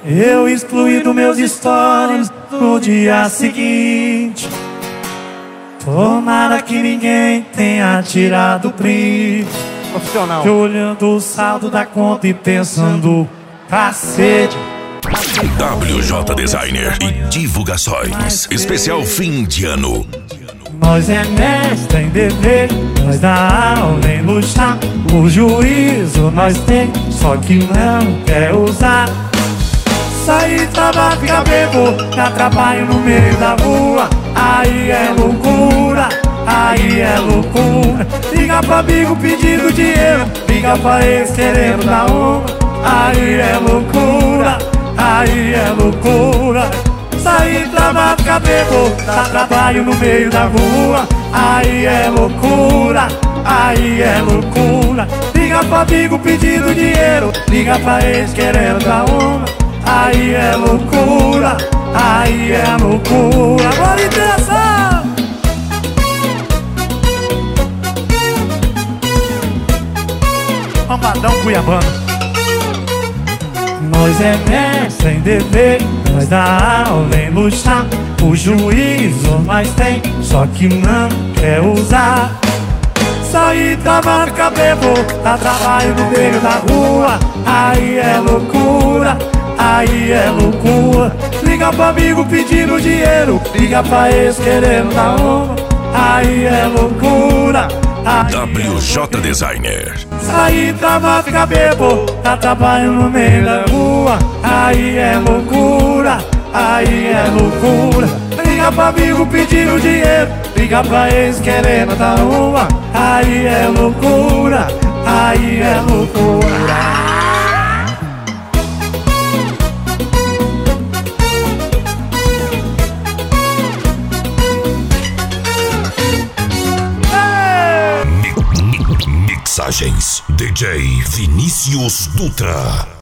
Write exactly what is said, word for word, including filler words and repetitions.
Eu excluí dos meus stories no dia seguinte. Tomara que ninguém tenha tirado print. Profissional. Eu olhando o saldo da conta e pensando, cacete. W J Designer e divulgações. Especial fim de ano. Nós é mestre em dever, nós dá aula em luxar. O juízo nós tem, só que não quer usar. Sair, trabalhar, ficar bebo, dá trabalho no meio da rua. Aí é loucura, aí é loucura. Liga pra amigo pedindo dinheiro, liga pra ex querendo dar uma. Aí é loucura, aí é loucura. Sair, trabalhar, ficar bebo, dá trabalho no meio da rua. Aí é loucura, aí é loucura. Liga pra amigo pedindo dinheiro, liga pra ex querendo dar uma. Aí é loucura, aí é loucura. Bora interessa! Amadão Cuiabano. Nós é mestre em dever, nós dá aula em luxar. O juízo nós tem, só que não quer usar. Sair, trabalhar, ficar bebo, dá trabalho no meio da rua. Aí é loucura, aí é loucura. Liga pra amigo pedindo dinheiro, liga pra ex querendo dar uma. Aí é loucura, aí W J Designer. Sair, trabalhar, ficar bebo, dá trabalho no meio da rua. Aí é loucura, aí é loucura. Liga pra amigo pedindo dinheiro, liga pra ex querendo dar uma. Aí é loucura, aí é loucura. Mixagens D J Vinícius Dutra.